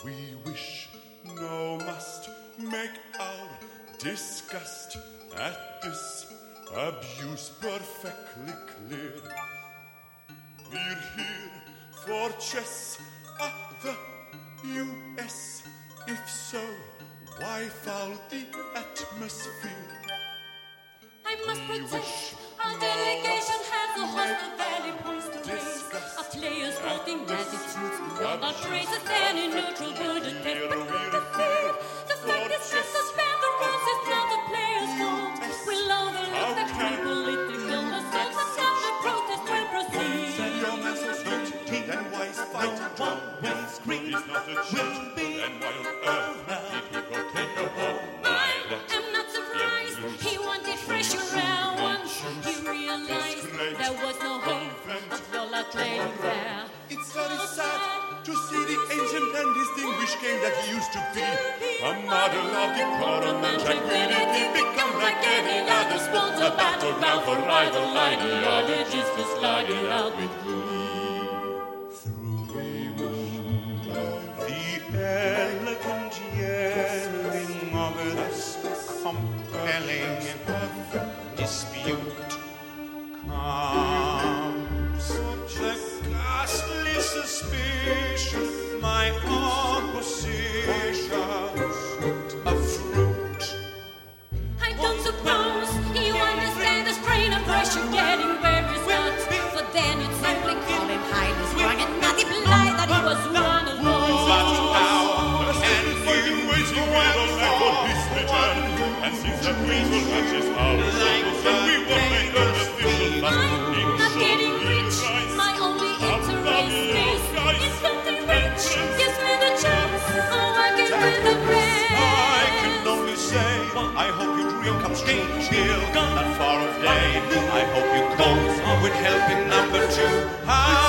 We wish, no must, make our disgust at this abuse perfectly clear. We're here for chess at the US. If so, why foul the atmosphere? I must protest. Our delegation has a host of valid points to raise. Our players voting attitudes beyond our traces. Any neutral would attempt to interfere. The fact is just suspend the rules is not the players' fault. We'll overlook the key political assaults and now the protest will proceed. Set your muscles not then wise fight. One-way scream It's not a cheat. will be Then why on earth did he go take a whole mile? I'm not surprised. He wanted fresher air once he realized there was no hope of Lola playing there. It's very sad to see the ancient and distinguished game that he used to be. A model of decorum and tranquility become like any other sport. A battleground for rival ideologies to slide it out with glee. Through the elegant yelling of this compelling dispute comes the ghastly suspicion my opposition's a fruit. I don't suppose you understand the strain of pressure getting where he's not. For then you'd simply call him highly strung and not imply that he was one of those. But how can fighting you ways he will act on his return. And since the queen will match his house, then we will make an official I'm not getting rich. My only interest is in something rich. Gives me the chance. Oh, I get rid of I can only say, I hope your dream comes true, Jill. Not far of day, I hope you cope with helping number two.